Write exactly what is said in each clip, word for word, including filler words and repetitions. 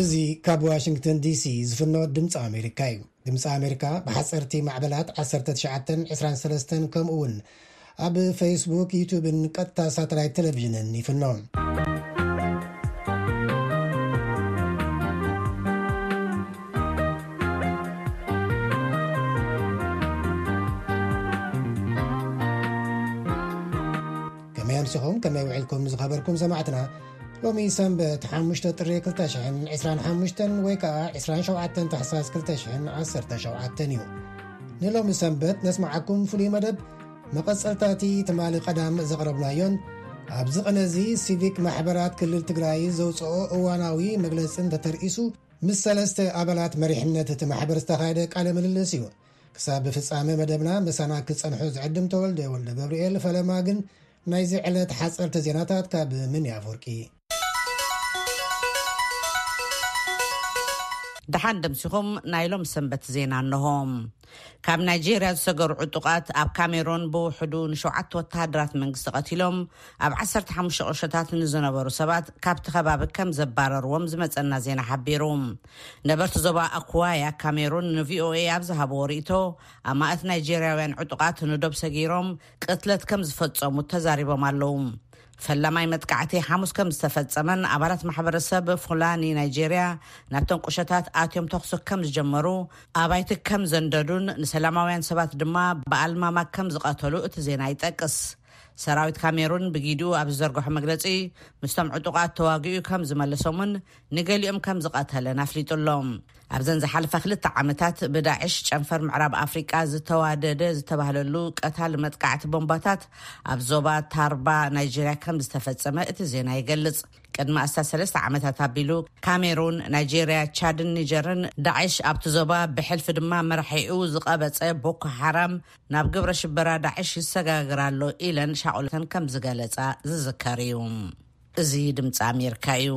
እዙ ካብ ዋሽንግተን ዲሲ ዝፍኖ ድምፂ ኣሜሪካ እዩ። ድምፂ ኣሜሪካ ብሓፀርቲ ማዕበላት ዓሰርተ ትሽዓተ ዒስራን ሰለስተ ከምኡውን ኣብ ፌስቡክ ዩቱብን ቀጥታ ሳተላይት ቴሌቪዥንን ይፍኖ። ከመይ ኣምሲኹም ከመይ ውዒልኩም ዝኸበርኩም ሰማዕትና ሎሚ ሰንበት ሓሙሽተ ጥሪ ክልተ ሽሕን ዒስራን ሓሙሽተን ወይ ከዓ ዒስራን ሸውዓተ ታሕሳስ ክልተ ሽሕን ዓሰርተ ሸውዓተ እዩ። ንሎሚ ሰንበት ነስማዓኩም ፍሉይ መደብ መቐፀልታቲ ትማሊ ቀዳም ዘቕረብናዮን ኣብዚ ቅነዚ ሲቪክ ማሕበራት ክልል ትግራይ ዘውፅኦ እዋናዊ መግለፅን ተተርኢሱ ምስ ሰለስተ ኣባላት መሪሕነት እቲ ማሕበር ዝተኻየደ ቃለ ምልልስ እዩ። ክሳብ ፍጻሜ መደብና መሳና ክጸንሑ ዝዕድም ተወልደ ወልደ ገብርኤል ፈለማ ግን ናይዚ ዕለት ሓፀርቲ ዜናታት ካብ ምን ያፈርቂ ድሓን ደምሲኹም ናይሎም ሰንበት ዜና ኣነሆም። ካብ ናይጄርያ ዝሰገሩ ዕጡቃት ኣብ ካሜሮን ብውሕዱ ንሸውዓተ ወተሃደራት መንግስቲ ቀቲሎም ኣብ ዓሰርተ ሓሙሽተ ቅርሸታት ንዝነበሩ ሰባት ካብቲ ከባቢ ከም ዘባረርዎም ዝመፀና ዜና ሓቢሩ። ነበርቲ ዞባ ኣኩዋያ ካሜሮን ንቪኦኤ ኣብ ዝሃብዎ ርእቶ ኣብ ማእት ናይጄርያውያን ዕጡቃት ንዶብ ሰጊሮም ቅትለት ከም ዝፈፀሙ ተዛሪቦም ኣለው። ፈላማይ መጥቃዕቲ ሓሙስ ከም ዝተፈጸመን ኣባላት ማሕበረሰብ ፉላኒ ናይጄርያ ናብቶም ቁሸታት ኣትዮም ተኽሶ ከም ዝጀመሩ ኣባይቲ ከም ዘንደዱን ንሰላማውያን ሰባት ድማ ብኣልማማ ከም ዝቐተሉ እቲ ዜና ይጠቅስ። ሰራዊት ካሜሩን ብጊዲኡ ኣብ ዝዘርግሖ መግለፂ ምስቶም ዕጡቃት ተዋጊኡ ከም ዝመለሶምን ንገሊኦም ከም ዝቐተለን ኣፍሊጡሎም። ኣብዘን ዝሓለፈ ክልተ ዓመታት ብዳዕሽ ጨንፈር ምዕራብ ኣፍሪቃ ዝተዋደደ ዝተባህለሉ ቀታል መጥቃዕቲ ቦምባታት ኣብ ዞባ ታርባ ናይጄርያ ከም ዝተፈጸመ እቲ ዜና ይገልጽ። ቅድሚ ኣስታት ሰለስተ ዓመታት ኣቢሉ ካሜሩን ናይጄርያ ቻድን ኒጀርን ዳዕሽ ኣብቲ ዞባ ብሕልፊ ድማ መራሒኡ ዝቐበፀ ቦኮ ሓራም ናብ ግብረ ሽበራ ዳዕሽ ይሰጋግራሎ ኢለን ሻቁለተን ከም ዝገለጻ ዝዝከር እዩ። እዚ ድምፂ ኣሜሪካ እዩ።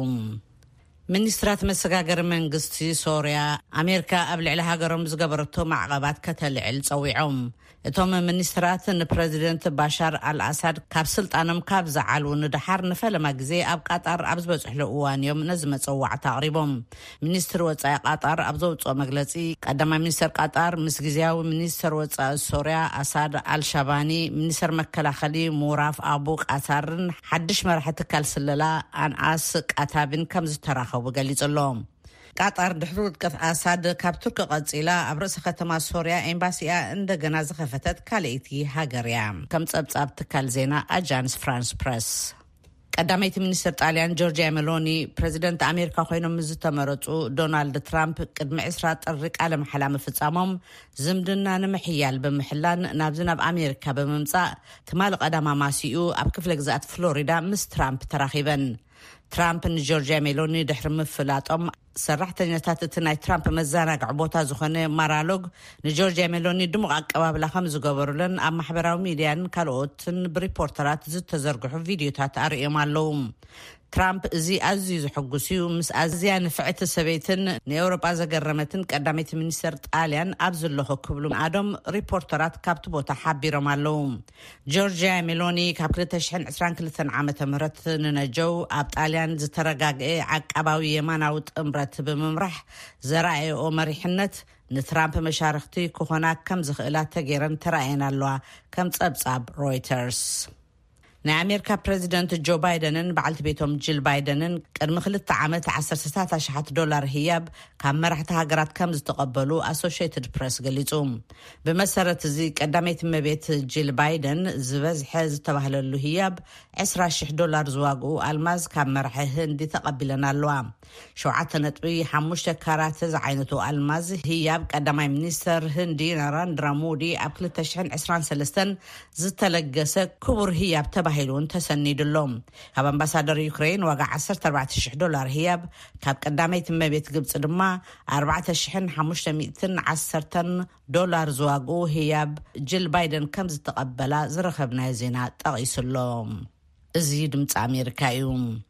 ሚኒስትራት መሰጋገሪ መንግስቲ ሶርያ ኣሜሪካ ኣብ ልዕሊ ሃገሮም ዝገበረቶ ማዕቀባት ከተልዕል ፀዊዖም። እቶም ሚኒስትራት ንፕሬዚደንት ባሻር አልአሳድ ካብ ስልጣኖም ካብ ዝዓልው ንድሓር ንፈለማ ግዜ ኣብ ቃጣር ኣብ ዝበፅሕሉ እዋን እዮም ነዚ መፀዋዕታ ኣቕሪቦም። ሚኒስትር ወፃኢ ቃጣር ኣብ ዘውፅኦ መግለፂ ቀዳማይ ሚኒስትር ቃጣር ምስ ግዜያዊ ሚኒስትር ወፃኢ ሶርያ አሳድ አልሻባኒ ሚኒስትር መከላኸሊ ሙራፍ አቡ ቃታርን ሓድሽ መራሒ ትካል ስለላ አንአስ ቃታብን ከም ዝተራኸቡ ገሊጹሎም። ቃጣር ድሕሪ ውድቀት አሳድ ካብ ቱርክ ቀፂላ ኣብ ርእሲ ከተማ ሶርያ ኤምባሲያ እንደገና ዝኸፈተት ካልእቲ ሃገርያ ከም ፀብጻብ ትካል ዜና አጃንስ ፍራንስ ፕሬስ። ቀዳመይቲ ሚኒስትር ጣልያን ጆርጂያ ሜሎኒ ፕሬዚደንት ኣሜሪካ ኮይኖም ዝተመረፁ ዶናልድ ትራምፕ ቅድሚ ዕስራ ጥሪ ቃለ መሓላ ምፍጻሞም ዝምድና ንምሕያል ብምሕላን ናብዚ ናብ ኣሜሪካ ብምምጻእ ትማሊ ቀዳማ ማሲኡ ኣብ ክፍለ ግዛኣት ፍሎሪዳ ምስ ትራምፕ ተራኺበን። ትራምፕ ንጆርጂያ ሜሎኒ ድሕሪ ምፍላጦም ሰራሕተኛታት እቲ ናይ ትራምፕ መዘናግዒ ቦታ ዝኾነ ማራሎግ ንጆርጂያ ሜሎኒ ድሙቕ ኣቀባብላ ከም ዝገበሩለን ኣብ ማሕበራዊ ሚድያን ካልኦትን ብሪፖርተራት ዝተዘርግሑ ቪድዮታት ኣርእዮም ኣለው። ትራምፕ እዚ ኣዝዩ ዝሕጉስ እዩ ምስ ኣዝያ ንፍዕቲ ሰበይትን ንኤውሮጳ ዘገረመትን ቀዳመይቲ ሚኒስትር ጣልያን ኣብ ዘለኹ ክብሉ ኣዶም ሪፖርተራት ካብቲ ቦታ ሓቢሮም ኣለው። ጆርጂያ ሜሎኒ ካብ ክልተ ሽሕን ዒስራን ክልተን ዓመተ ምህረት ንነጀው ኣብ ጣልያን ዝተረጋግአ ዓቃባዊ የማናዊ ጥምረት ብምምራሕ ዘራእዮ መሪሕነት ንትራምፕ መሻርክቲ ክኾና ከም ዝኽእላ ተገይረን ተራእየን ኣለዋ ከም ፀብጻብ ሮይተርስ። ናይ ኣሜሪካ ፕሬዚደንት ጆ ባይደንን በዓልቲ ቤቶም ጂል ባይደንን ቅድሚ ክልተ ዓመት ዓሰርተ ሽሓት ዶላር ህያብ ካብ መራሕቲ ሃገራት ከም ዝተቐበሉ ኣሶሺየትድ ፕሬስ ገሊጹ። ብመሰረት እዚ ቀዳመይቲ እመቤት ጂል ባይደን ዝበዝሐ ዝተባህለሉ ህያብ عشرة آلاف ዶላር ዝዋግኡ ኣልማዝ ካብ መራሒ ህንዲ ተቐቢለን ኣለዋ። ሸውዓተ ነጥቢ ሓሙሽተ ካራት ዝዓይነቱ ኣልማዝ ህያብ ቀዳማይ ሚኒስትር ህንዲ ናራንድራ ሞዲ ኣብ ክልተ ሽሕን ዒስራን ሰለስተን ዝተለገሰ ክቡር ህያብ ተባሂሉን ተሰኒድሎም። ካብ ኣምባሳደር ዩክሬን ዋጋ ዓሰርተ ኣርባዕተ ሽሕ ዶላር ህያብ ካብ ቀዳመይቲ እመቤት ግብጽ ድማ ኣርባዕተ ሽሕን ሓሙሽተ ሚእትን ዓሰርተን ዶላር ዝዋግኡ ህያብ ጂል ባይደን ከም ዝተቐበላ ዝረኸብናዮ ዜና ጠቒሱሎም። እዚ ድምፂ ኣሜሪካ እዩ።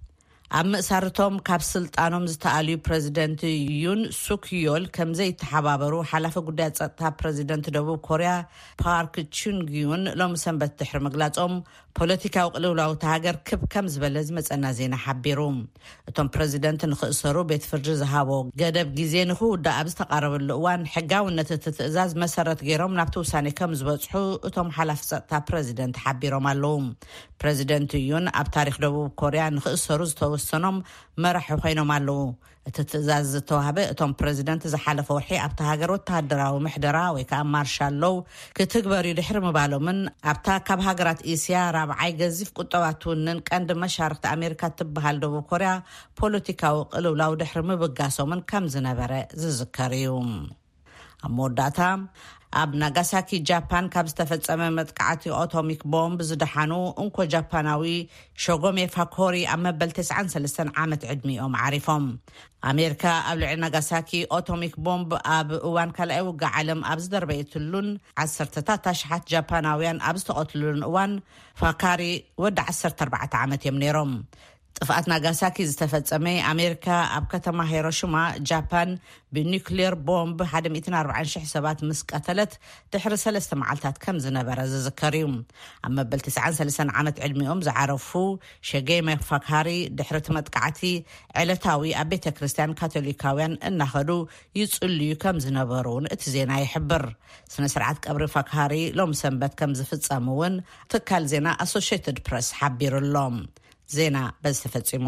ኣብ ምእሳርቶም ካብ ስልጣኖም ዝተኣልዩ ፕሬዚደንት ዩን ሱክዮል ከም ዘይተሓባበሩ ሓላፈ ጉዳይ ጸጥታ ፕሬዚደንት ደቡብ ኮርያ ፓርክ ቹንግዩን ሎም ሰንበት ድሕሪ ምግላጾም ፖለቲካዊ ቅልውላው ሃገር ክብ ከም ዝበለ ዝመጸና ዜና ሓቢሩ እቶም ፕሬዚደንት ንኽእሰሩ ቤት ፍርዲ ዝሃቦ ገደብ ግዜ ንኽውዳእ ኣብ ዝተቃረበሉ እዋን ሕጋውነት እቲ ትእዛዝ መሰረት ገይሮም ናብቲ ውሳኔ ከም ዝበጽሑ እቶም ሓላፍ ጸጥታ ፕሬዚደንት ሓቢሮም ኣለዉ ፕሬዚደንት ዩን ኣብ ታሪክ ደቡብ ኮርያ ንኽእሰሩ ዝተወሰኖም መራሒ ኮይኖም ኣለዉ እቲ ትእዛዝ ዝተዋህበ እቶም ፕሬዚደንት ዝሓለፈ ወርሒ ኣብቲ ሃገር ወተሃደራዊ ምሕደራ ወይ ከዓ ማርሻል ሎው ክትግበሩ ድሕሪ ምባሎምን ኣብታ ካብ ሃገራት ኤስያ ራብዓይ ገዚፍ ቁጠባትውንን ቀንዲ መሻርክቲ ኣሜሪካ ትበሃል ደቡብ ኮርያ ፖለቲካዊ ቅልውላው ድሕሪ ምብጋሶምን ከም ዝነበረ ዝዝከር እዩ ኣብ መወዳእታ ኣብ ናጋሳኪ ጃፓን ካብ ዝተፈጸመ መጥቃዕቲ ኣቶሚክ ቦምብ ዝደሓኑ እንኮ ጃፓናዊ ሾጎሜ ፋኮሪ ኣብ መበል تسعة وثلاثين ዓመት ዕድሚኦም ዓሪፎም ኣሜሪካ ኣብ ልዕሊ ናጋሳኪ ኣቶሚክ ቦምብ ኣብ እዋን ካልኣይ ውግእ ዓለም ኣብ ዝደርበየትሉን ዓሰርተታት ኣሽሓት ጃፓናውያን ኣብ ዝተቐትሉን እዋን ፋካሪ ወዲ ዓሰርተ ኣርባዕተ ዓመት እዮም ነይሮም ጥፍኣት ናጋሳኪ ዝተፈጸመ ኣሜሪካ ኣብ ከተማ ሂሮሺማ ጃፓን ብኒውክሊየር ቦምብ ሓደ ሚእትን ኣርባዕን ሽሕ ሰባት ምስ ቀተለት ድሕሪ ሰለስተ መዓልታት ከም ዝነበረ ዝዝከር እዩ ኣብ መበል تسعة وثلاثين ዓመት ዕድሚኦም ዝዓረፉ ሾጎሜ ፋካሪ ድሕሪ መጥቃዕቲ ዕለታዊ ኣብ ቤተ ክርስቲያን ካቶሊካውያን እናኸዱ ይጽልዩ ከም ዝነበሩ እቲ ዜና ይሕብር ስነ ስርዓት ቀብሪ ፋካሪ ሎም ሰንበት ከም ዝፍጸም እውን ትካል ዜና ኣሶሺየትድ ፕሬስ ሓቢሩሎም ዜና በዝተፈጽሙ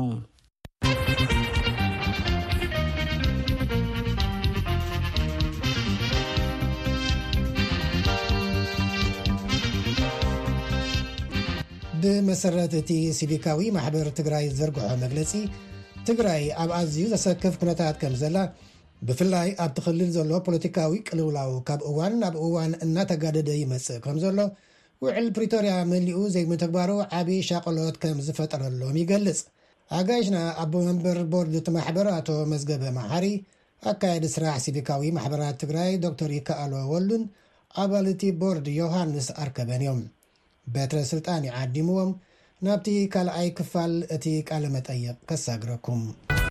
ብመሰረት እቲ ሲቪካዊ ማሕበር ትግራይ ዘርግሖ መግለጺ ትግራይ ኣብ ኣዝዩ ዘሰከፍ ኩነታት ከም ዘላ ብፍላይ ኣብ ትኽልል ዘሎ ፖለቲካዊ ቅልውላው ካብ እዋን ናብ እዋን እናተጋደደ ይመጽእ ከም ዘሎ ውዕል ፕሪቶሪያ መሊኡ ዘይምተግባሩ ዓብዪ ሻቅሎት ከም ዝፈጠረሎም ይገልጽ ኣጋይሽና ኣቦ መንበር ቦርድ እቲ ማሕበር ኣቶ መዝገበ መሓሪ ኣካየዲ ስራሕ ሲቪካዊ ማሕበራት ትግራይ ዶክተር ይከኣሎ ወሉን ኣባልቲ ቦርድ ዮሃንስ ኣርከበን እዮም በትረ ስልጣን ይዓዲምዎም ናብቲ ካልኣይ ክፋል እቲ ቃለ መጠይቅ ከሳግረኩም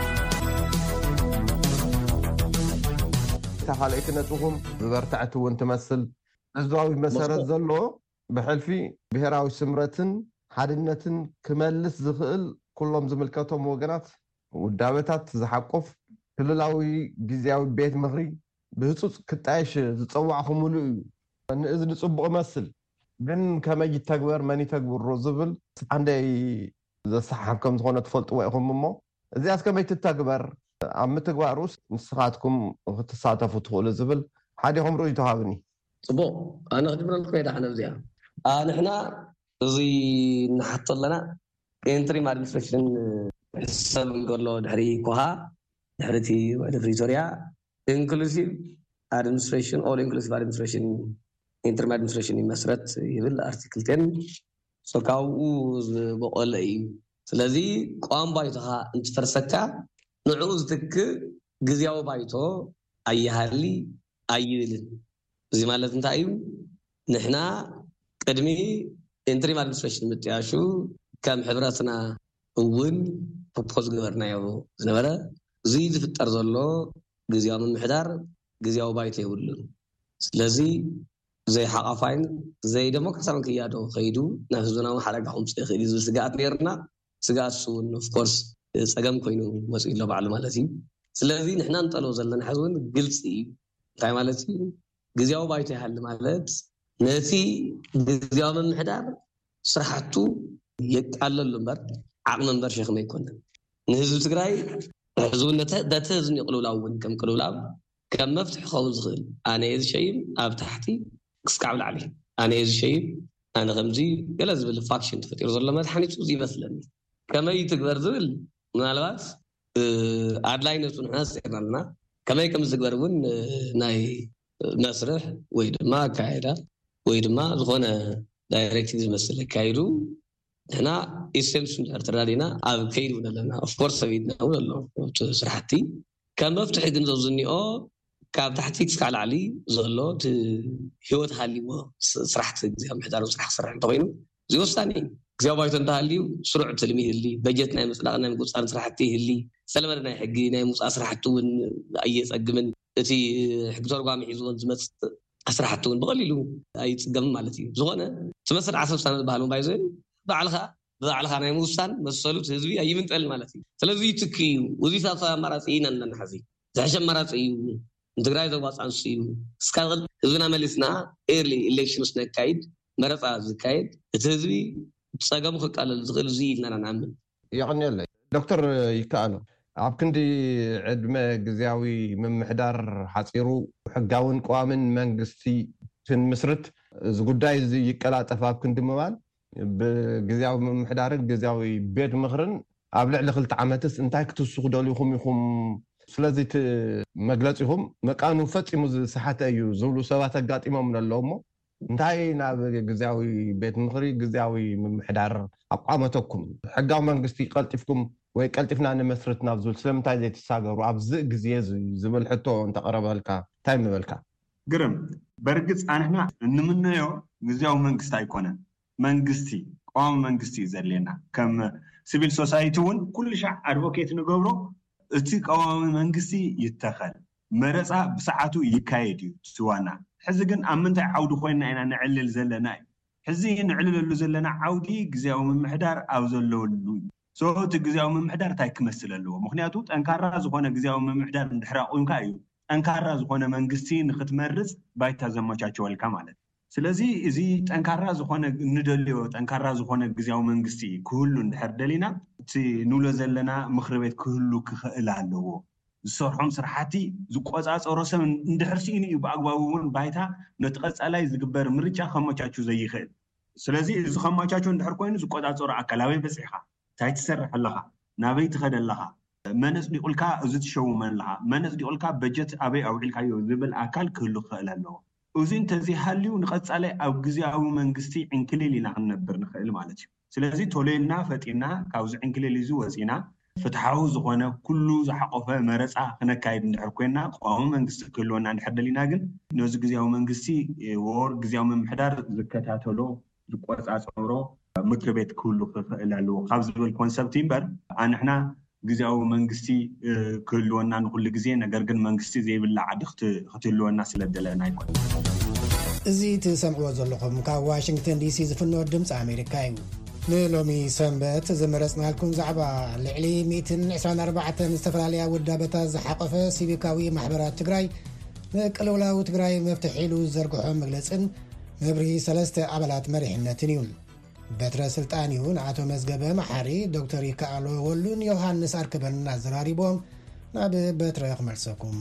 ተኻልእቲ ነጥኹም ዝበርታዕቲ እውን ትመስል ህዝባዊ መሰረት ዘሎ ብሕልፊ ብሄራዊ ስምረትን ሓድነትን ክመልስ ዝኽእል ኩሎም ዝምልከቶም ወገናት ውዳበታት ዝሓቆፍ ክልላዊ ግዝያዊ ቤት ምኽሪ ብህፁፅ ክጣየሽ ዝፀዋዕ ሙሉ እዩ ንእዝ ንፅቡቕ መስል ግን ከመይ ይተግበር መን ይተግብሮ ዝብል አንደይ ዘሰሓብ ከም ዝኾነ ትፈልጥዎ ኢኹም እሞ እዚኣስ ከመይ ትተግበር ኣብ ምትግባሩስ ንስኻትኩም ክትሳተፉ ትኽእሉ ዝብል ሓዲኹም ርእዩ ተሃብኒ ጽቡቕ ኣነ ክድብረል ከይዳ ሓነ እዚኣ ንሕና እዚ ንሓቶ ኣለና ኢንትሪም ኣድሚኒስትሬሽን ሰብ እንከሎ ድሕሪ ኮሃ ድሕርቲ ውዕል ፕሪቶሪያ ኢንክሉሲቭ ኣድሚኒስትሬሽን ኦል ኢንክሉሲቭ ኣድሚኒስትሬሽን ኢንትሪም ኣድሚኒስትሬሽን ይመስረት ይብል ኣርቲክል عشرة ሰካውኡ ዝበቆለ እዩ ስለዚ ቋም ባይቶኻ እንትፈርሰካ ንዑ ዝትክ ግዝያዊ ባይቶ ኣየሃሊ ኣይብልን እዚ ማለት እንታይ እዩ ንሕና ቅድሚ ኢንትሪም ኣድሚኒስትሬሽን ምጥያሹ ከም ሕብረትና እውን ፕሮፖዝ ገበርናዮ ዝነበረ እዚ ዝፍጠር ዘሎ ግዝያዊ ምምሕዳር ግዝያዊ ባይቶ ይብሉን ስለዚ زي حقافين زي ديمقراطيان كيادو خيدو نحزنا وحركه خمس دخيل زي سقات نيرنا سقات سون اوف كورس صقم كوينو مسئول له بعلم مالتي ስለዚህ ንሕና እንጠለው ዘለና ሓዝውን ግልጽ እዩ እንታይ ማለት እዩ ግዝያዊ ባይቶ ይሃል ማለት ነቲ ግዝያዊ ምምሕዳር ስራሕቱ የቃለሉ እምበር ዓቕሚ እምበር ሸኽሚ ኣይኮነን ንህዝቢ ትግራይ ሕዝውነተ ዳተ ዝንቅሉላውን ከም ቅሉላው ከም መፍትሕ ኸውን ዝኽእል ኣነ እዚ ሸይም ኣብ ታሕቲ ክስካብ ላዕሊ ኣነ እዚ ሸይም ኣነ ከምዚ ገለ ዝብል ፋክሽን ተፈጢሩ ዘሎ መድሓኒቱ እዚ ይመስለኒ ከመይ ትግበር ዝብል ምናልባት ኣድላይነቱ ንሕና ፀርናልና ከመይ ከም ዝግበር እውን ናይ መስርሕ ወይ ድማ ኣካይዳ ወይ ድማ ዝኾነ ዳይሬክቲቭ ዝመስል ኣካይዱ ንሕና ኢሴንስ ተራዲና ኣብ ከይዱ ዘለና ኦፍ ኮርስ ሰቢድና እውን ኣሎ ስራሕቲ ከም መፍትሒ ግን ዘብዝኒኦ ካብ ታሕቲ ክሳብ ላዕሊ ዘሎ ህይወት ሃሊዎ ስራሕቲ ግዝያዊ ምሕዳር ስራሕ ስራሕ እንተኮይኑ እዚ ወሳኒ ግዜያዊ ባይቶ እንተሃልዩ ስሩዕ ትልሚ ይህሊ በጀት ናይ ምፅላቕ ናይ ምቁፃር ስራሕቲ ይህሊ ሰለመረ ናይ ሕጊ ናይ ምውፃእ ስራሕቲ እውን ኣየፀግምን እቲ ሕጊ ተርጓሚ ሒዝዎን ዝመፅእ ስራሕቲ እውን ብቐሊሉ ኣይፅገምን ማለት እዩ ዝኾነ ትመስል ዓሰርተ ሰነ ዝበሃል ባይዞ ባዕልኻ ብባዕልኻ ናይ ምውሳን መሰሉት ህዝቢ ኣይምንጠልን ማለት እዩ ስለዚ ትክ እዩ እዚ ሳብሳብ ኣማራፂ ኢና እናሓዚ ዝሕሸ ኣማራፂ እዩ ትግራይ ዘዋፃንሱ እዩ እስካብ ህዝብና መሊስና ኤርሊ ኢሌክሽንስ ነካይድ መረፃ ዝካየድ እቲ ህዝቢ ፀገሙ ክቃለል ዝኽእል እዚ ኢልና ንኣምን ይቕኒለ ዶክተር ይከኣሎ ኣብ ክንዲ ዕድመ ግዝያዊ ምምሕዳር ሓፂሩ ሕጋውን ቀዋምን መንግስቲ ትንምስርት እዚ ጉዳይ እዚ ይቀላጠፍ ኣብ ክንዲ ምባል ብግዝያዊ ምምሕዳርን ግዝያዊ ቤት ምኽርን ኣብ ልዕሊ ክልተ ዓመትስ እንታይ ክትውስኹ ደልይኹም ኢኹም ስለዚ እቲ መግለፂኹም መቃኑ ፈፂሙ ዝሰሓተ እዩ ዝብሉ ሰባት ኣጋጢሞም ኣለዎ እሞ እንታይ ናብ ግዝያዊ ቤት ምኽሪ ግዝያዊ ምምሕዳር ኣቋመተኩም ሕጋዊ መንግስቲ ቀልጢፍኩም ወይ ቀልጢፍና ንመስርት ናብ ዝብል ስለምንታይ ዘይተሳገሩ ኣብዚ ግዜ ዝብል ሕቶ እንተቐረበልካ እንታይ ምበልካ ግርም በርግፅ ኣንሕና እንምንዮ ግዝያዊ መንግስቲ ኣይኮነን መንግስቲ ቋሚ መንግስቲ እዩ ዘለና ከም ሲቪል ሶሳይቲ እውን ኩሉ ሻዕ ኣድቮኬት ንገብሮ እቲ ቋሚ መንግስቲ ይተኸል መረፃ ብሰዓቱ ይካየድ እዩ ትዋና ሕዚ ግን ኣብ ምንታይ ዓውዲ ኮይና ኢና ንዕልል ዘለና እዩ ሕዚ ንዕልለሉ ዘለና ዓውዲ ግዝያዊ ምምሕዳር ኣብ ዘለወሉ ሶቲ ግዝያዊ ምምሕዳር እንታይ ክመስል ኣለዎ ምክንያቱ ጠንካራ ዝኾነ ግዝያዊ ምምሕዳር እንድሕር ኣቑምካ እዩ ጠንካራ ዝኾነ መንግስቲ ንኽትመርፅ ባይታ ዘመቻቸወልካ ማለት ስለዚ እዚ ጠንካራ ዝኾነ እንደልዮ ጠንካራ ዝኾነ ግዝያዊ መንግስቲ ክህሉ እንድሕር ደሊና እቲ ንብሎ ዘለና ምክሪ ቤት ክህሉ ክኽእል ኣለዎ ዝሰርሖም ስራሕቲ ዝቆፃፀሮ ሰብ እንድሕር ሲኢኑ እዩ ብኣግባቡ እውን ባይታ ነቲ ቀፃላይ ዝግበር ምርጫ ከመቻቹ ዘይኽእል ስለዚ እዚ ከመቻቹ እንድሕር ኮይኑ ዝቆፃፀሮ ኣካል ኣበይ በፂሕካ እንታይ ትሰርሕ ኣለኻ ናበይ ትኸድ ኣለኻ መን ኣፅዲቁልካ እዚ ትሸውም ኣለኻ መን ኣፅዲቁልካ በጀት ኣበይ ኣውዒልካዮ ዝብል ኣካል ክህሉ ክኽእል ኣለዎ እዚ እንተዘይሃልዩ ንቐፃላይ ኣብ ግዝያዊ መንግስቲ ዕንክሊል ኢና ክንነብር ንኽእል ማለት እዩ ስለዚ ቶሎልና ፈጢና ካብዚ ዕንክሊል እዚ ወፂና ፍትሓዊ ዝኾነ ኩሉ ዝሓቆፈ መረፃ ክነካይድ እንድሕር ኮይና ቋሚ መንግስቲ ክህልወና እንድሕር ደሊና ግን ነዚ ግዝያዊ መንግስቲ ወር ግዝያዊ ምምሕዳር ዝከታተሎ ዝቆፃፀሮ ምክር ቤት ክህሉ ክኽእል ኣለዎ ካብ ዝብል ኮንሰፕት እምበር ኣንሕና ግዝያዊ መንግስቲ ክህልወና ንኩሉ ግዜ ነገር ግን መንግስቲ ዘይብላ ዓዲ ክትህልወና ስለደለና ኣይኮነ እዚ ትሰምዕዎ ዘለኹም ካብ ዋሽንግተን ዲሲ ዝፍኖ ድምፂ ኣሜሪካ እዩ ንሎሚ ሰንበት ዝመረፅናልኩም ዛዕባ ልዕሊ مئة وعشرين وأربعة ዝተፈላለያ ውዳበታት ዝሓቆፈ ሲቪካዊ ማሕበራት ትግራይ ንቅልውላዊ ትግራይ መፍትሒ ኢሉ ዘርግሖ መግለፅን መብርሂ ሰለስተ ኣባላት መሪሕነትን እዩ በትረ ስልጣን እዩ ንኣቶ መዝገበ መሓሪ ዶክተር ይከኣሎ ወሉን ዮሃንስ ኣርከበን ኣዘራሪቦም ናብ በትረ ክመልሰኩም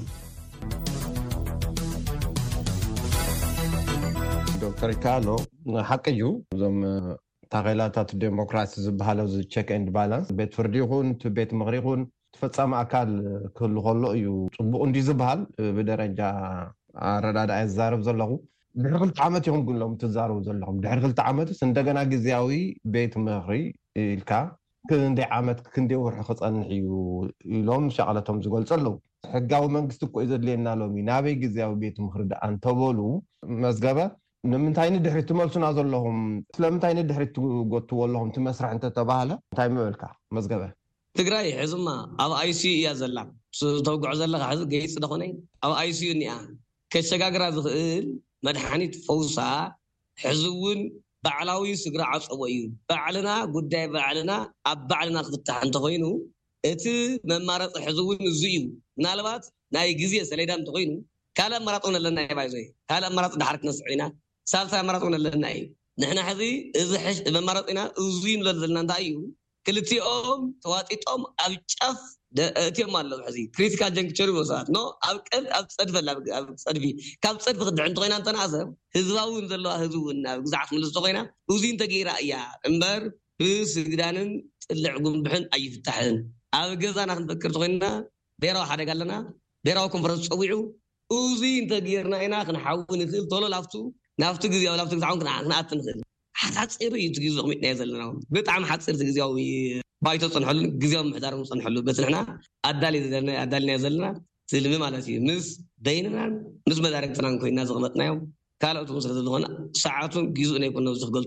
ዶክተር ይከኣሎ ሓቂ እዩ እዞም ታገላታት ዲሞክራሲ ዝበሃለው ዚ ቼክ ኤንድ ባላንስ ቤት ፍርዲ ይኹን ቤት ምኽሪ ይኹን ተፈጻሚ ኣካል ክህሉ ከሎ እዩ ጽቡቕ እንዲ ዝበሃል ብደረጃ ኣረዳድኣ ይዛረብ ዘለኹ ድሕሪ ክልተ ዓመት ይኹም ግሎም ትዛረቡ ዘለኹም ድሕሪ ክልተ ዓመትስ እንደገና ግዝያዊ ቤት ምኽሪ ኢልካ ክንደይ ዓመት ክንደይ ወርሒ ክጸንሕ እዩ ኢሎም ሸቐለቶም ዝገልጹ ኣለዉ ሕጋዊ መንግስቲ እኮ እዩ ዘድልየና ሎሚ ናበይ ግዝያዊ ቤት ምኽሪ ደኣ እንተበሉ መዝገበ ንምንታይ ንድሕሪት ትመልሱና ዘለኹም ስለምንታይ ንድሕሪት ትጎትዎ ኣለኹም ትመስራሕ እንተተባሃለ እንታይ ምበልካ መዝገበ ትግራይ ሕዝማ ኣብ ኣይሲዩ እያ ዘላ ተውግዖ ዘለካ ሕዚ ገይፅ ደኾነ ኣብ ኣይሲዩ እኒኣ ከሸጋግራ ዝኽእል መድሓኒት ፈውሳ ሕዚ እውን ባዕላዊ ስግራ ዓፀቦ እዩ ባዕልና ጉዳይ ባዕልና ኣብ ባዕልና ክፍታሕ እንተኮይኑ እቲ መማረፂ ሕዚ እውን እዚ እዩ ምናልባት ናይ ግዜ ሰሌዳ እንተኮይኑ ካልእ ኣማራፂ እውን ኣለና ባይዞይ ካልእ ኣማራፂ ድሓር ክነስዕ ኢና ሳልሳይ ኣማራፂ እውን ኣለና እዩ ንሕና ሕዚ እዚ መማረፂና እዚ ንብሎ ዘለና እንታይ እዩ ክልቲኦም ተዋጢጦም ኣብ ጫፍ እትዮም ኣለዉ ሕዚ ክሪቲካል ጀንክቸር ይወሳት ኖ ኣብ ቀድ ኣብ ፀድፈ ኣብ ፀድፊ ካብ ፀድፊ ክድዕን ተኮይና እንተናእሰብ ህዝባዊ ዘለዋ ህዝቢ እውን ናብ ግዛዕት ምልስ ተኮይና እዚ እንተገይራ እያ እምበር ብስግዳንን ጥልዕ ጉንብሕን ኣይፍታሕን ኣብ ገዛና ክንፈክር ተኮይና ብሔራዊ ሓደጋ ኣለና ብሔራዊ ኮንፈረንስ ፀዊዑ እዚ እንተገይርና ኢና ክንሓውን ንኽእል ቶሎ ላፍቱ ናብቲ ግዝያዊ ናብቲ ግዛዕውን ክንኣት ንኽእል ሓፂር እዩ እቲ ግዜ ቕሚጥና ዘለና ብጣዕሚ ሓፂር እቲ ግዝያዊ ባይቶ ፀንሐሉ ግዝያዊ ምሕዳር ፀንሐሉ በቲ ንሕና ኣዳሊና ዘለና ስልሚ ማለት እዩ ምስ በይንናን ምስ መዳርግትናን ኮይና ዝቕመጥናዮም ካልኦት ምስለ ዝኾነ ሰዓቱን ግዝኡን ኣይኮነ እዚ ክገልፆ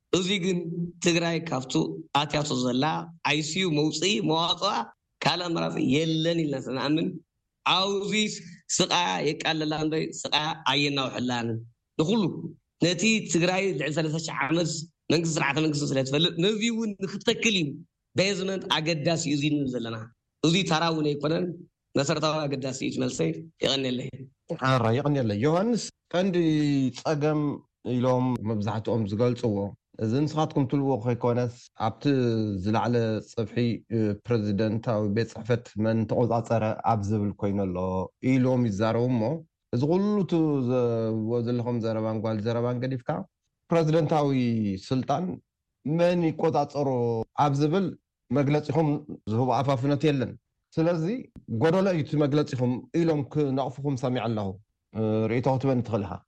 እዚ ግን ትግራይ ካብቱ ኣትያቶ ዘላ አይሲዩ መውፅኢ መዋቕዓ ካለ መራፂ የለን ኢልና ሰናምን አውዚ ስቃያ የቃለላ እንበይ ስቃያ አየናውሕላን ንኹሉ ነቲ ትግራይ ልዕል ሰለስተ ዓመት መንግስቲ ስርዓተ መንግስቲ ስለትፈልጥ ነዚውን ንክተክል እዩ ቤዝመንት አገዳሲ እዩ ዚን ዘለና እዚ ተራውን ኣይኮነን መሰረታዊ አገዳሲ እዩ መልሰይ ይቀነለ አራ ይቀነለ ዮሐንስ ቀንዲ ፀገም ኢሎም መብዛሕትኦም ዝገልጽዎ እዚ ንስኻትኩም ትልዎ ኮይኮነስ ኣብቲ ዝለዕለ ፀብሒ ፕሬዚደንታዊ ቤት ፅሕፈት መን ተቆፃፀረ ኣብ ዝብል ኮይነሎ ኢሎም ይዛረቡ እሞ እዚ ኩሉ ዘለኹም ዘረባን ጓል ዘረባን ገዲፍካ ፕሬዚደንታዊ ስልጣን መን ይቆፃፀሮ ኣብ ዝብል መግለፂኹም ዝህቡ ኣፋፍነት የለን ስለዚ ጎደሎ እዩ እቲ መግለፂኹም ኢሎም ክነቕፍኩም ሰሚዕ ኣለኹ ርእቶ ክትበን ትኽእል ኢኻ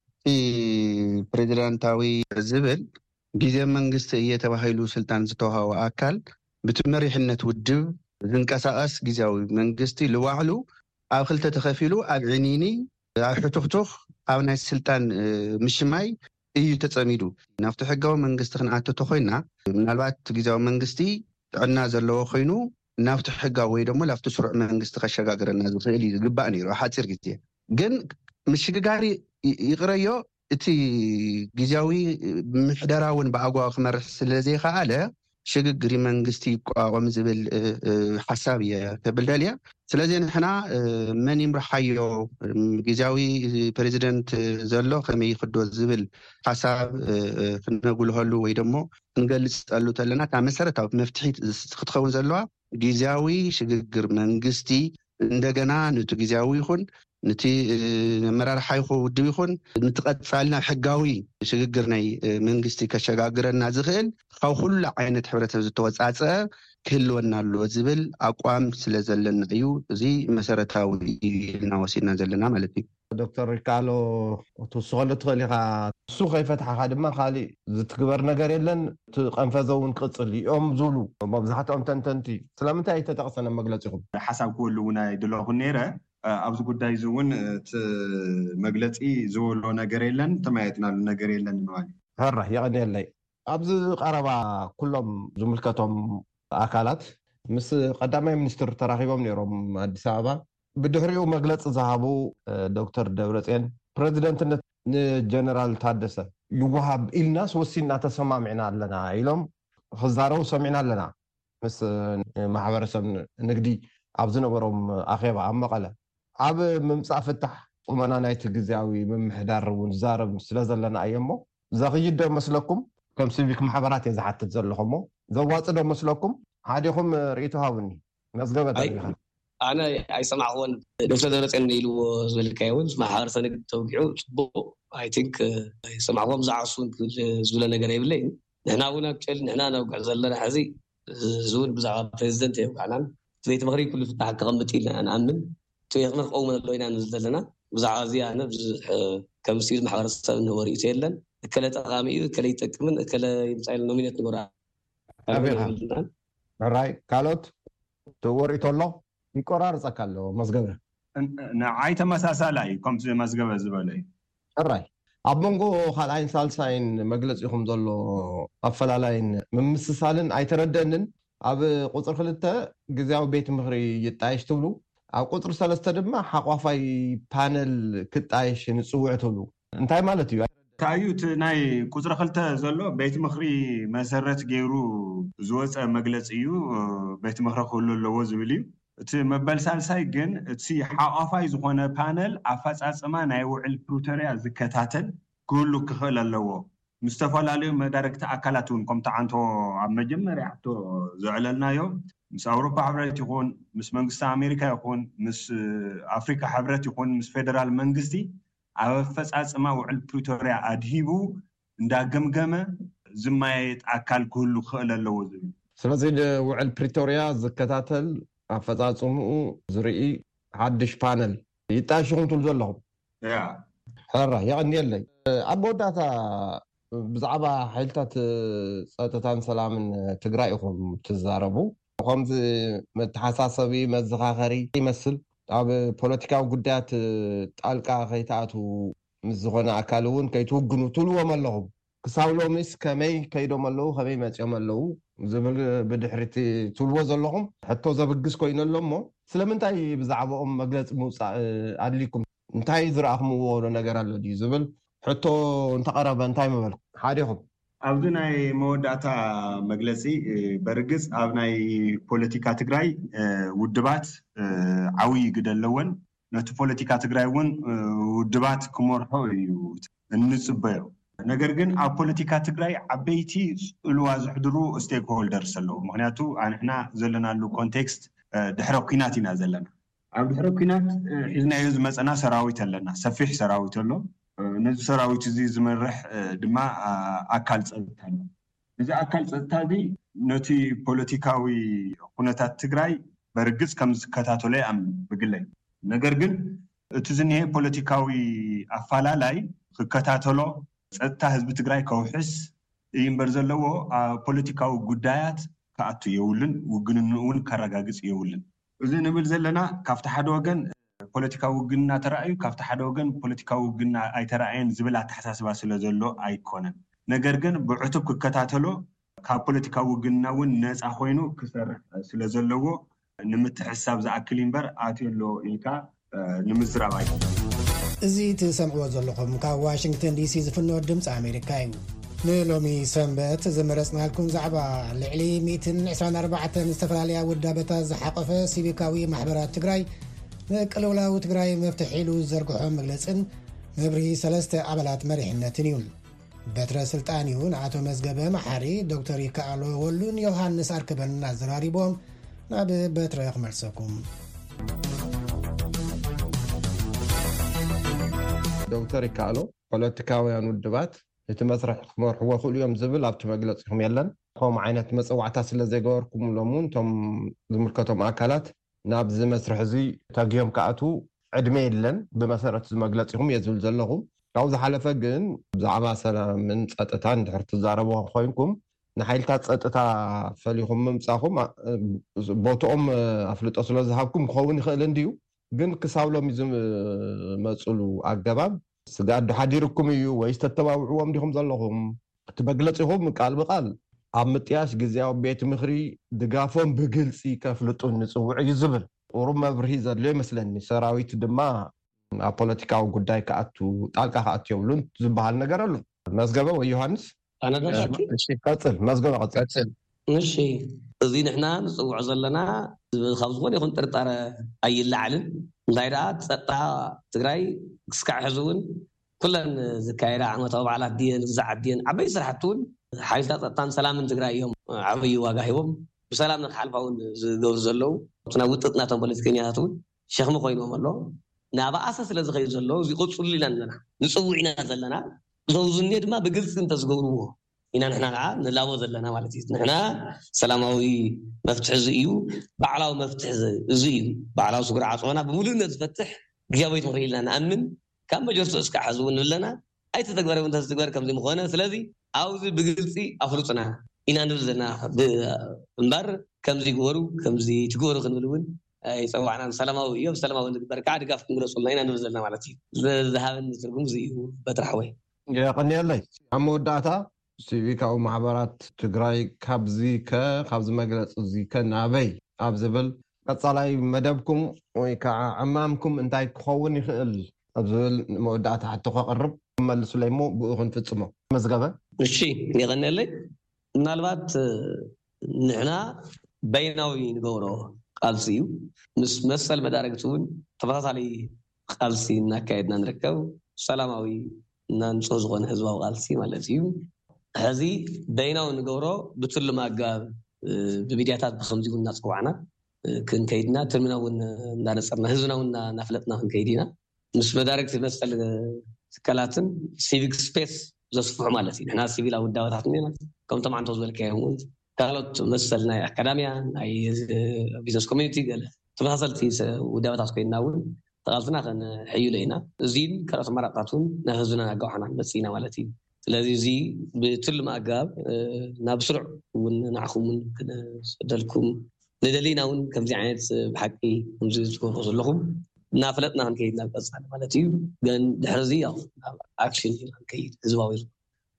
ፕሬዚደንታዊ ዝብል ጊዜ መንግስቲ እየተባሂሉ ስልጣን ዝተዋሃበ አካል ብትመሪሕነት ውድብ ዝንቀሳቀስ ጊዜያዊ መንግስቲ ልዋዕሉ ኣብ ክልተ ተኸፊሉ ኣብ ዕኒኒ ኣብ ሕቱኽቱኽ ኣብ ናይ ስልጣን ምሽማይ እዩ ተጸሚዱ ናብቲ ሕጋዊ መንግስቲ ክንኣትቶ ኮይና ምናልባት ጊዜያዊ መንግስቲ ጥዕና ዘለዎ ኮይኑ ናብቲ ሕጋዊ ወይ ደግሞ ናብቲ ስሩዕ መንግስቲ ከሸጋግረና ዝኽእል እዩ ዝግባእ ነይሩ ሓፂር ግዜ ግን ምሽግጋሪ ይቕረዮ እቲ ጊዜያዊ ምሕደራውን በአጓው ክመርሕ ስለዘይከኣለ ሽግግሪ መንግስቲ ይቋቋም ዝብል ሓሳብ የተብልደልያ ስለዚ ንሕና መን ይምርሓዮ ጊዜያዊ ፕሬዚደንት ዘሎ ከመይ ይኽዶ ዝብል ሓሳብ ክነጉልኸሉ ወይ ደሞ ክንገልጸሉ ተለና እታ መሰረታዊ መፍትሒት ክትኸውን ዘለዋ ጊዜያዊ ሽግግር መንግስቲ እንደገና ነቲ ጊዜያዊ ይኹን ነቲ መራርሓ ይኹን ውድብ ይኹን ንትቐጻልና ሕጋዊ ሽግግር ናይ መንግስቲ ከሸጋግረና ዝኽእል ካብ ኩሉ ዓይነት ሕብረተሰብ ዝተወጻጸ ክህልወና ኣለዎ ዝብል ኣቋም ስለ ዘለና እዩ እዚ መሰረታዊ ኢልና ወሲድና ዘለና ማለት እዩ ዶክተር ሪካሎ ትውስኸሉ ትኽእል ኢኻ እሱ ከይፈትሓኻ ድማ ካሊእ ዝትግበር ነገር የለን ትቐንፈዘ እውን ክቕፅል እዮም ዝብሉ መብዛሕትኦም ተንተንቲ ስለምንታይ ኣይተጠቕሰነ መግለፂኹም ሓሳብ ክህሉ እውን ኣይድለኹ ነይረ ኣብዚ ጉዳይ እዚ እውን እቲ መግለፂ ዝብሎ ነገር የለን ተማየጥናሉ ነገር የለን ንባል ህራ ይቐኒየለይ ኣብዚ ቀረባ ኩሎም ዝምልከቶም ኣካላት ምስ ቀዳማይ ሚኒስትር ተራኺቦም ነይሮም ኣዲስ ኣበባ ብድሕሪኡ መግለፂ ዝሃቡ ዶክተር ደብረፅዮን ፕሬዚደንትነት ንጀነራል ታደሰ ይወሃብ ኢልናስ ወሲና ተሰማሚዕና ኣለና ኢሎም ክዛረቡ ሰሚዕና ኣለና ምስ ማሕበረሰብ ንግዲ ኣብ ዝነበሮም ኣኼባ ኣብ መቐለ ኣብ ምምፃእ ፍታሕ ቁመና ናይቲ ግዜያዊ ምምሕዳር እውን ዛረብ ስለ ዘለና እየ እሞ ዘኽይድ ዶ መስለኩም ከም ሲቪክ ማሕበራት እየ ዝሓትት ዘለኹም ዘዋፅእ ዶ መስለኩም ሓዲኹም ርእቶ ሃቡኒ መዝገበ ተሪኻ ኣነ ኣይሰማዕዎን ዶክተር ደብረፅዮን ኢልዎ ዝብልካ እውን ማሕበረሰብ ንግዲ ተወጊዑ ፅቡቅ ኣይ ቲንክ ኣይሰማዕዎም ዝዓሱ ዝብለ ነገር የብለይ ንሕና እውን ኣክቸሊ ንሕና ነውግዕ ዘለና ሕዚ ዝውን ብዛዕባ ፕሬዚደንት የውግዕናን ቤት ምክሪ ኩሉ ፍታሕ ክቐምጥ ኢልና ንኣምን ቤት ምክሪ ክቀውም ኣሎ ኢና ንብል ዘለና ብዛዕባ እዚ ኣነ ከም ሲቪል ማሕበረሰብ ንወሪእቶ የለን እከለ ጠቃሚ እዩ እከለ ይጠቅምን እከለ ይምፃኢሉ ኖሚኔት ንገራ ራይ ካልኦት ተወሪእቶ ኣሎ ይቆራርፀካ ኣለዎ መዝገበ ንዓይ ተመሳሳላይ ከምቲ መዝገበ ዝበለ እዩ ራይ ኣብ መንጎ ካልኣይን ሳልሳይን መግለፂኹም ዘሎ ኣፈላላይን ምምስሳልን ኣይተረድአንን ኣብ ቁፅሪ ክልተ ግዜያዊ ቤት ምክሪ ይጣየሽ ትብሉ ኣብ ቁፅሪ ሰለስተ ድማ ሓቋፋይ ፓነል ክጣየሽ ንፅውዕ ትብሉ እንታይ ማለት እዩ ታዩ እቲ ናይ ቁፅሪ ክልተ ዘሎ ቤት ምክሪ መሰረት ገይሩ ዝወፀ መግለፂ እዩ ቤት ምክሪ ክህሉ ኣለዎ ዝብል እዩ እቲ መበል ሳልሳይ ግን እቲ ሓቋፋይ ዝኾነ ፓነል ኣፈፃፅማ ናይ ውዕል ፕሪቶሪያ ዝከታተል ክህሉ ክኽእል ኣለዎ ምስ ዝተፈላለዩ መዳርግቲ ኣካላት እውን ከምቲ ዓንቶ ኣብ መጀመርያ ዓቶ ዘዕለልናዮ ምስ ኣውሮፓ ሕብረት ይኹን ምስ መንግስቲ ኣሜሪካ ይኹን ምስ ኣፍሪካ ሕብረት ይኹን ምስ ፌደራል መንግስቲ ኣብ ኣፈፃፅማ ውዕል ፕሪቶሪያ ኣድሂቡ እንዳገምገመ ዝማየጥ ኣካል ክህሉ ክኽእል ኣለዎ ዝብል ስለዚ ውዕል ፕሪቶሪያ ዝከታተል ኣፈፃፅምኡ ዝርኢ ሓድሽ ፓነል ይጣየሽኹም ትብሉ ዘለኹም ያ ሕራ ይቐኒየለይ ኣብ መወዳእታ ብዛዕባ ሓይልታት ፀጥታን ሰላምን ትግራይ ኢኹም ትዛረቡ ከምዚ መተሓሳሰቢ መዘኻኸሪ ይመስል ኣብ ፖለቲካዊ ጉዳያት ጣልቃ ከይተኣቱ ምስ ዝኾነ ኣካል እውን ከይትውግኑ ትብልዎም ኣለኹም ክሳብ ሎሚስ ከመይ ከይዶም ኣለዉ ከመይ መፅኦም ኣለዉ ዝብል ብድሕሪት ትብልዎ ዘለኹም ሕቶ ዘብግስ ኮይኑ ኣሎ እሞ ስለምንታይ ብዛዕባኦም መግለፂ ምውፃእ ኣድሊኩም እንታይ ዝረኣኽምዎ ነገር ኣሎ ድዩ ዝብል ሕቶ እንተቐረበ እንታይ ምበልኩ ሓዲኹም ኣብዚ ናይ መወዳእታ መግለፂ በርግፅ ኣብ ናይ ፖለቲካ ትግራይ ውድባት ዓብይ ግደ ኣለወን ነቲ ፖለቲካ ትግራይ እውን ውድባት ክመርሖ እዩ እንፅበዮ ነገር ግን ኣብ ፖለቲካ ትግራይ ዓበይቲ ጽልዋ ዝሕድሩ ስቴክ ሆልደርስ ኣለዉ ምክንያቱ ኣንሕና ዘለናሉ ኮንቴክስት ድሕረ ኩናት ኢና ዘለና ኣብ ድሕረ ኩናት ሒዝናዮ ዝመፀና ሰራዊት ኣለና ሰፊሕ ሰራዊት ኣሎ ነዚ ሰራዊት እዚ ዝመርሕ ድማ ኣካል ፀጥታ ኣሎ እዚ ኣካል ፀጥታ እዚ ነቲ ፖለቲካዊ ኩነታት ትግራይ በርግፅ ከም ዝከታተሎ ይኣምን ብግለይ ነገር ግን እቲ ዝኒሄ ፖለቲካዊ ኣፈላላይ ክከታተሎ ፀጥታ ህዝቢ ትግራይ ከውሕስ እምበር ዘለዎ ፖለቲካዊ ጉዳያት ከኣቱ የውልን ውግንኑ እውን ከረጋግፅ የውልን እዚ ንብል ዘለና ካብቲ ሓደ ወገን ፖለቲካዊ ውግንና ተራእዩ ካብቲ ሓደ ወገን ፖለቲካዊ ውግንና ኣይተራእየን ዝብል ኣተሓሳስባ ስለ ዘሎ ኣይኮነን ነገር ግን ብዕቱብ ክከታተሎ ካብ ፖለቲካዊ ውግንና እውን ነፃ ኮይኑ ክሰርሕ ስለ ዘለዎ ንምትሕሳብ ዝኣክል እምበር ኣትየሎ ኢልካ ንምዝራብ ኣይኮነን እዚ ትሰምዕዎ ዘለኹም ካብ ዋሽንግተን ዲሲ ዝፍኖ ድምፂ ኣሜሪካ እዩ ንሎሚ ሰንበት ዝመረፅናልኩም ዛዕባ ልዕሊ مئة وعشرين وأربعة ዝተፈላለያ ውዳበታት ዝሓቐፈ ሲቪካዊ ማሕበራት ትግራይ ንቅልውላዊ ትግራይ መፍትሒ ኢሉ ዘርግሖ መግለፅን መብርሂ ሰለስተ ኣባላት መሪሕነትን እዩ በትረ ስልጣን እዩ ንኣቶ መዝገበ መሓሪ ዶክተር ይከኣሎ ወሉን ዮሃንስ ኣርከበን ኣዘራሪቦም ናብ በትረ ክመልሰኩም ዶክተር ይከኣሎ ፖለቲካውያን ውድባት እቲ መስርሕ ክመርሕዎ ክእሉ እዮም ዝብል ኣብቲ መግለፂኹም የለን ከምኡ ዓይነት መፅዋዕታት ስለ ዘይገበርኩም ሎሙን እቶም ዝምልከቶም ኣካላት ናብዚ መስርሕ እዚ ተግዮም ከኣትዉ ዕድመ የለን ብመሰረት ዝመግለፂኹም እየ ዝብል ዘለኹ ካብኡ ዝሓለፈ ግን ብዛዕባ ሰላምን ፀጥታን ድሕሪ ትዛረቡ ኮይንኩም ንሓይልታት ፀጥታ ፈሊኹም ምምፃኹም ቦትኦም ኣፍልጦ ስለ ዝሃብኩም ክኸውን ይኽእል እንድዩ ግን ክሳብ ሎሚ ዝመፅሉ ኣገባብ ስጋዱ ሓዲርኩም እዩ ወይ ዝተተባብዕዎም ዲኹም ዘለኹም እቲ መግለፂኹም ቃል ብቃል ኣብ ምጥያሽ ግዜያዊ ቤት ምክሪ ድጋፎም ብግልፂ ከፍልጡን ንፅውዕ እዩ ዝብል ቁሩብ መብርሂ ዘድልዮ ይመስለኒ ሰራዊት ድማ ኣብ ፖለቲካዊ ጉዳይ ከኣቱ ጣልቃ ከኣቱ የብሉን ዝበሃል ነገር ኣሎ መዝገበ ወይ ዮሃንስ ኣነ ቀፅል መዝገበ ቀፅል እሺ እዚ ንሕና ንፅውዕ ዘለና ካብ ዝኾነ ይኹን ጥርጣረ ኣይላዓልን እንታይ ደኣ ፀጥታ ትግራይ ክስካዕ ሕዚ እውን ኩለን ዝካየዳ ዓመታዊ በዓላት ድየን ዝዛዓት ድየን ዓበይ ስራሕቲ እውን ሓይልታት ፀጥታን ሰላምን ትግራይ እዮም ዓበይ ዋጋ ሂቦም ብሰላም ንክሓልፋ እውን ዝገብሩ ዘለው እና ውጥጥ ናቶም ፖለቲከኛታት እውን ሸኽሚ ኮይኖም ኣሎ ናብኣሰ ስለ ዝኸይዱ ዘለው እዚ ቁፅሉ ኢና ዘለና ንፅውዕ ኢና ዘለና ዘውዝኔ ድማ ብግልፂ እንተዝገብርዎ ኢና ንሕና ከዓ ንላቦ ዘለና ማለት እዩ ንሕና ሰላማዊ መፍትሒ እዚ እዩ በዓላዊ መፍትሒ እዚ እዩ በዓላዊ ስጉር ዓፅዋና ብምሉእነት ዝፈትሕ ግዜያዊ ቤት ምክሪ ኢልና ንኣምን ካብ መጀርቱ እስካዕ ሕዚ እውን ዘለና ኣይተተግበረ እውን ተዝትግበር ከምዚ ምኾነ ስለዚ ኣብዚ ብግልፂ ኣፍልጡና ኢና ንብል ዘለና እምበር ከምዚ ይግበሩ ከምዚ ትግበሩ ክንብል እውን ይፀዋዕና ሰላማዊ እዮም ሰላማዊ ንግበር ከዓ ድጋፍ ክንግለፀልና ኢና ንብል ዘለና ማለት እዩ ዝሃበኒ ትርጉም እዚ እዩ በጥራሕወይ የቕኒየለይ ኣብ መወዳእታ ሲቪካዊ ማሕበራት ትግራይ ካብዚ ከ ካብዚ መግለፂ እዚ ከ ናበይ ኣብ ዝብል ቀፃላይ መደብኩም ወይ ከዓ ዕማምኩም እንታይ ክኸውን ይኽእል ኣብ ዝብል መወዳእታ ሕቶ ከቕርብ ክመልሱለይ ሞ ብኡ ክንፍፅሞ መዝገበ እሺ ይቕኒየለይ ምናልባት ንሕና በይናዊ ንገብሮ ቃልሲ እዩ ምስ መሰል መዳረግቲ እውን ተመሳሳሊ ቃልሲ እናካየድና ንርከብ ሰላማዊ እና ንፁህ ዝኾነ ህዝባዊ ቃልሲ ማለት እዩ ሕዚ በይናዊ ንገብሮ ብትልም ኣገባብ ብሚድያታት ብከምዚ እውን እናፅዋዕና ክንከይድና ትርምና እውን እንዳነፀርና ህዝብና እውን እናፍለጥና ክንከይድ ኢና ምስ መዳረግቲ መሰል ትካላትን ሲቪክ ስፔስ ዘስፍሑ ማለት እዩ ንሕና ሲቪላዊ ውዳበታት እኒና ከምቶም ዓንቶ ዝበልካዮም እውን ካልኦት መሰል ናይ ኣካዳምያ ናይ ቢዝነስ ኮሚኒቲ ገለ ተመሳሰልቲ ውዳበታት ኮይና እውን ተቃልስና ክንሕይሉ ኢና እዚን ካልኦት ኣማራፅታት እውን ናብ ህዝብና ኣጋውሓና ክንመፅእ ኢና ማለት እዩ ስለዚ እዚ ብትልም ኣገባብ ናብ ስሩዕ እውን ንዓኹም እውን ክነስደልኩም ንደሊና እውን ከምዚ ዓይነት ብሓቂ ከምዚ ዝገብሮ ዘለኹም እናፍለጥና ክንከይድ ናብ ቀፃሊ ማለት እዩ ግን ድሕሪ እዚ ያው ኣክሽን ክንከይድ ህዝባዊ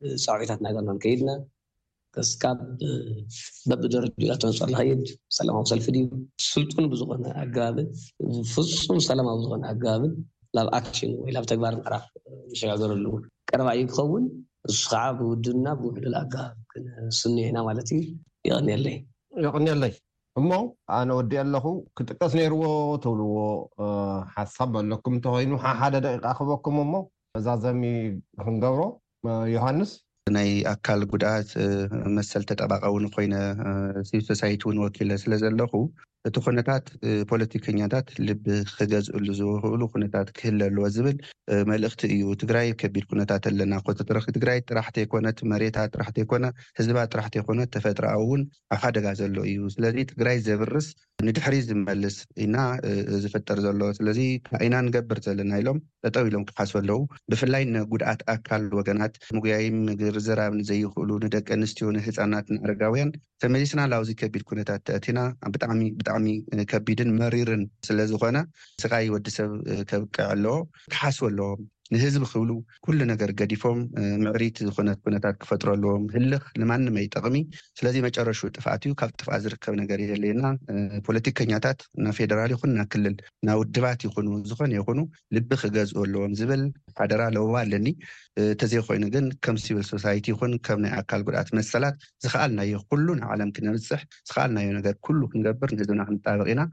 صعوبات نقدر نكيدنا كسكاب ببدر جلات نصر الهيد سلام وصل فيديو سلطون بزغنا أجابل فصون سلام وزغنا أجابل لا أكشن ولا بتكبر نعرف مش هقدر اللون كرما يكون الصعاب ودنا بوحد الأجاب سني هنا مالتي يعني اللي يعني اللي أما أنا ودي الله كنت كسنير وتولو حسب لكم تهينو حدا دقيقة أخبركم أما زازمي هنجرو يوحنس ናይ ኣካል ጉድኣት መሰል ተጠባቃ እውን ኮይነ ሲቪል ሶሳይቲ እውን ወኪለ ስለ ዘለኹ እቲ ኩነታት ፖለቲከኛታት ልቢ ክገዝኡሉ ዝኽእሉ ኩነታት ክህለልዎ ዝብል መልእኽቲ እዩ ትግራይ ከቢድ ኩነታት ኣለና ቁጥጥር ትግራይ ጥራሕቲ ኣይኮነት መሬታት ጥራሕቲ ኣይኮነ ህዝባ ጥራሕቲ ኣይኮነ ተፈጥሮኣዊ እውን ኣብ ሓደጋ ዘሎ እዩ ስለዚ ትግራይ ዘብርስ ንድሕሪ ዝመልስ ኢና ዝፍጠር ዘሎ ስለዚ ኢና ንገብር ዘለና ኢሎም ጠጠው ኢሎም ክሓስቡ ኣለዉ ብፍላይ ንጉድኣት ኣካል ወገናት ሙግያይም ግርዝራብ ንዘይኽእሉ ንደቂ ኣንስትዮ ንህፃናትን ኣረጋውያን ተመሊስና ላውዚ ከቢድ ኩነታት ተእቲና ብጣዕሚ ብጣዕሚ ከቢድን መሪርን ስለዝኾነ ስቃይ ወዲሰብ ከብቅዕ ኣለዎ ክሓስቡ ኣለዎም ንህዝቢ ክብሉ ኩሉ ነገር ገዲፎም ምዕሪት ዝኾነት ኩነታት ክፈጥሩ ኣለዎም ህልኽ ንማንም ኣይጠቕሚ ስለዚ መጨረሹ ጥፍኣት እዩ ካብ ጥፍኣ ዝርከብ ነገር የለና ፖለቲከኛታት ና ፌደራል ይኹን ና ክልል ና ውድባት ይኹኑ ዝኾነ ይኹኑ ልቢ ክገዝኡ ኣለዎም ዝብል ሓደራ ለዋ ኣለኒ ተዘይኮይኑ ግን ከም ሲቪል ሶሳይቲ ይኹን ከም ናይ ኣካል ጉድኣት መሰላት ዝኽኣልናዮ ኩሉ ንዓለም ክንበፅሕ ዝኽኣልናዮ ነገር ኩሉ ክንገብር ንህዝብና ክንጣበቕ ኢና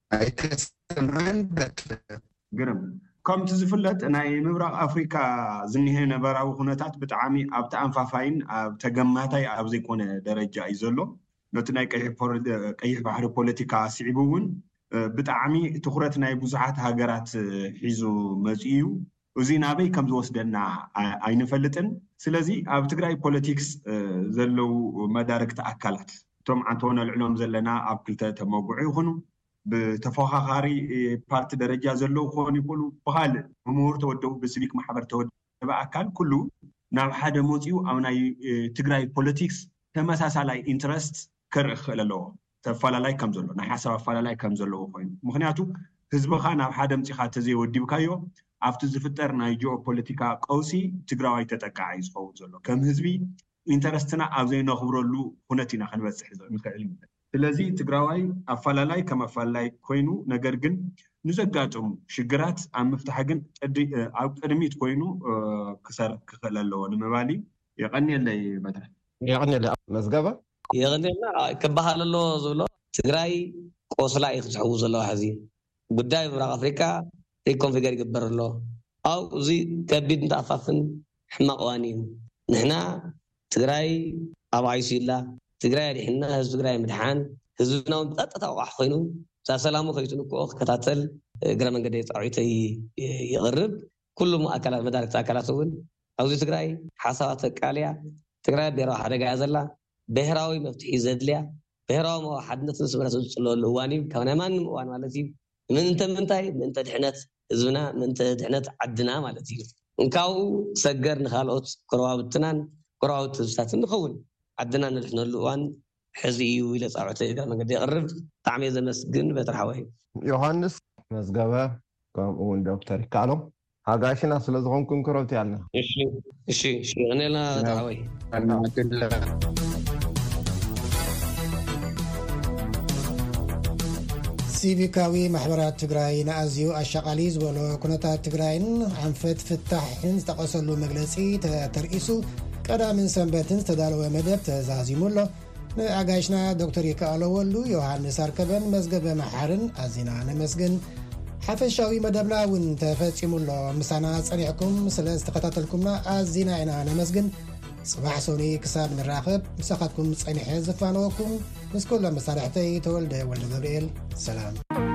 ኣይተሰማን ግርም ከምቲ ዝፍለጥ ናይ ምብራቕ ኣፍሪካ ዝኒሄ ነበራዊ ኩነታት ብጣዕሚ ኣብ ተኣንፋፋይን ኣብ ተገማታይ ኣብ ዘይኮነ ደረጃ እዩ ዘሎ ነቲ ናይ ቀይሕ ባሕሪ ፖለቲካ ስዒቡ እውን ብጣዕሚ ትኩረት ናይ ብዙሓት ሃገራት ሒዙ መፅኡ እዩ እዚ ናበይ ከም ዝወስደና ኣይንፈልጥን ስለዚ ኣብ ትግራይ ፖለቲክስ ዘለው መዳርክቲ ኣካላት እቶም ዓንተወነ ልዕሎም ዘለና ኣብ ክልተ ተመጉዑ ይኹኑ ብተፈኻኻሪ ፓርቲ ደረጃ ዘለው ክኾኑ ይኽእሉ ብካልእ ምሁር ተወደቡ ብሲቪክ ማሕበር ተወደበ ኣካል ኩሉ ናብ ሓደ መፂኡ ኣብ ናይ ትግራይ ፖለቲክስ ተመሳሳላይ ኢንትረስት ከርኢ ክኽእል ኣለዎ ተፈላላይ ከም ዘሎ ናይ ሓሳብ ኣፈላላይ ከም ዘለዎ ኮይኑ ምክንያቱ ህዝብኻ ናብ ሓደ ምፂኻ ተዘይወዲብካዮ ኣብቲ ዝፍጠር ናይ ጂኦ ፖለቲካ ቀውሲ ትግራዋይ ተጠቃዒ ዝኸውን ዘሎ ከም ህዝቢ ኢንተረስትና ኣብ ዘይነኽብረሉ ኩነት ኢና ክንበፅሕ ንኽእል ኢና ስለዚ ትግራዋይ ኣፈላላይ ከም ኣፈላላይ ኮይኑ ነገር ግን ንዘጋጥሙ ሽግራት ኣብ ምፍታሕ ግን ኣብ ቅድሚት ኮይኑ ክሰርሕ ክኽእል ኣለዎ ንምባሊ የቐኒየለይ በትረ የቐኒየለይ መዝገበ የቐኒየልና ክበሃል ኣሎ ዝብሎ ትግራይ ቆስላ እዩ ክስሕቡ ዘለዎ ሕዚ ጉዳይ ምብራቕ ኣፍሪካ ኮንፊገር ይግበር ኣሎ ኣብ እዚ ከቢድ እንተኣፋፍን ሕማቕ እዋን እዩ ንሕና ትግራይ ኣብ ኣይሱ ኢላ ትግራይ ኣድሕና ህዝቢ ትግራይ ምድሓን ህዝብና ብፀጥታ ኣቕሕ ኮይኑ ሰላሙ ከይትንክኦ ክከታተል እግረ መንገዲ ፃውዒተይ ይቕርብ ኩሎም ኣካላት መዳርክቲ ኣካላት እውን ኣብዚ ትግራይ ሓሳባት ተቃልያ ትግራይ ብሔራዊ ሓደጋ እያ ዘላ ብሔራዊ መፍትሒ ዘድልያ ብሔራዊ ሓድነትን ስምረትን ዝፅለወሉ እዋን እዩ ካብ ናይ ማንም እዋን ማለት እዩ ምንተ ምንታይ ምንተ ድሕነት ህዝብና ምንተ ድሕነት ዓድና ማለት እዩ እንካው ሰገር ንኻልኦት ኮረባብትናን ኮረባብት ህዝብታትን ንኸውን ዓድና ንድሕነሉ እዋን ሕዚ እዩ ኢለ ፃውዒተይ እግረ መንገዲ ይቕርብ ብጣዕሚ እየ ዘመስግን በትርሓወይ ዮሃንስ መዝገበ ከምኡውን ዶክተር ይከኣሎም ሃጋሽና ስለ ዝኾንኩም ክረብቲ ኣለና እሺ እሺ እሺ እኔና በትርሓወይ ሲቪካዊ ማሕበራት ትግራይ ንኣዝዩ ኣሻቓሊ ዝበሎ ኩነታት ትግራይን ኣንፈት ፍታሕን ዝተቐሰሉ መግለፂ ተርእሱ ቀዳምን ሰንበትን ዝተዳለወ መደብ ተዛዚሙ ኣሎ ንኣጋይሽና ዶክተር ይከኣሎ ወሉ ዮሃንስ ኣርከበን መዝገበ መሓርን ኣዚና ነመስግን ሓፈሻዊ መደብና እውን ተፈፂሙ ኣሎ ምሳና ፀኒዕኩም ስለ ዝተኸታተልኩምና ኣዚና ኢና ነመስግን صباح سوني كساب نراقب مساقاتكم صنيحة زفانوكم مسكولا مصالحتي تولد ولد غبريل سلام